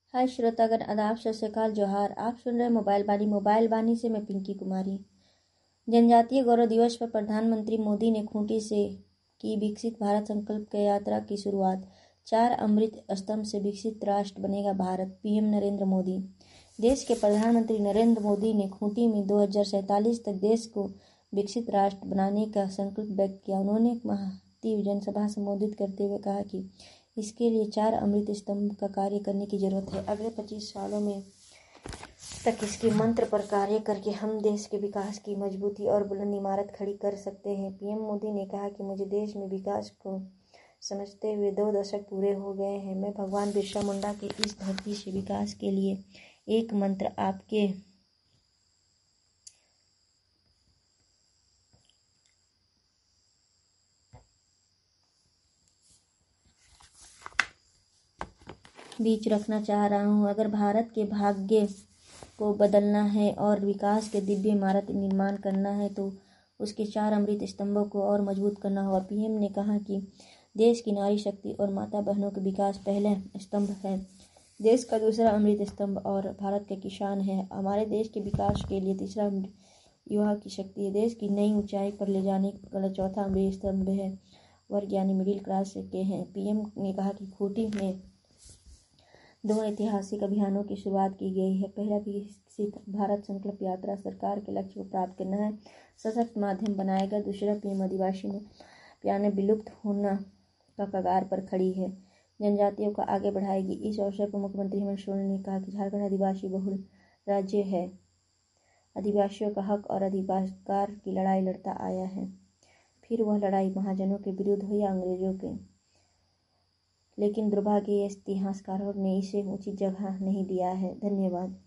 हाय श्रोतागण, आदाब, सत श्री अकाल, जोहार। आप सुन रहे मोबाइल वाणी से मैं पिंकी कुमारी। जनजातीय गौरव दिवस पर प्रधानमंत्री मोदी ने खूंटी से की विकसित भारत संकल्प के यात्रा की शुरुआत। 4 अमृत स्तंभ से विकसित राष्ट्र बनेगा भारत, पीएम नरेंद्र मोदी। देश के प्रधानमंत्री नरेंद्र मोदी ने खूंटी में 2047 तक देश को विकसित राष्ट्र बनाने का संकल्प व्यक्त किया। उन्होंने एक महती जनसभा संबोधित करते हुए कहा कि इसके लिए 4 अमृत स्तंभ का कार्य करने की जरूरत है। अगले 25 सालों में तक इसके मंत्र पर कार्य करके हम देश के विकास की मजबूती और बुलंद इमारत खड़ी कर सकते हैं। पीएम मोदी ने कहा कि मुझे देश में विकास को समझते हुए 2 दशक पूरे हो गए हैं। मैं भगवान बिरसा मुंडा के इस धरती से विकास के लिए एक मंत्र आपके बीच रखना चाह रहा हूँ। अगर भारत के भाग्य को बदलना है और विकास के दिव्य इमारत निर्माण करना है तो उसके 4 अमृत स्तंभों को और मजबूत करना होगा। पीएम ने कहा कि देश की नारी शक्ति और माता बहनों के विकास पहला स्तंभ है, देश का दूसरा अमृत स्तंभ और भारत के किसान है। हमारे देश के विकास के लिए तीसरा युवा की शक्ति है, देश की नई ऊंचाई पर ले जाने वाला चौथा अमृत स्तंभ है, वर्ग यानी मिडिल क्लास के हैं। पीएम ने कहा कि खूंटी में 2 ऐतिहासिक अभियानों की शुरुआत की गई है। पहला विकसित भारत संकल्प यात्रा सरकार के लक्ष्य को प्राप्त करना है, सशक्त माध्यम बनाएगा। दूसरा पीएम आदिवासी ने विलुप्त होना का कगार पर खड़ी है, जनजातियों को आगे बढ़ाएगी। इस अवसर पर मुख्यमंत्री हेमंत सोरेन ने कहा कि झारखंड आदिवासी बहुल राज्य है, आदिवासियों का हक और अधिकार की लड़ाई लड़ता आया है। फिर वह लड़ाई महाजनों के विरुद्ध हो या अंग्रेजों के, लेकिन दुर्भाग्य इतिहासकारों ने इसे उचित जगह नहीं दिया है। धन्यवाद।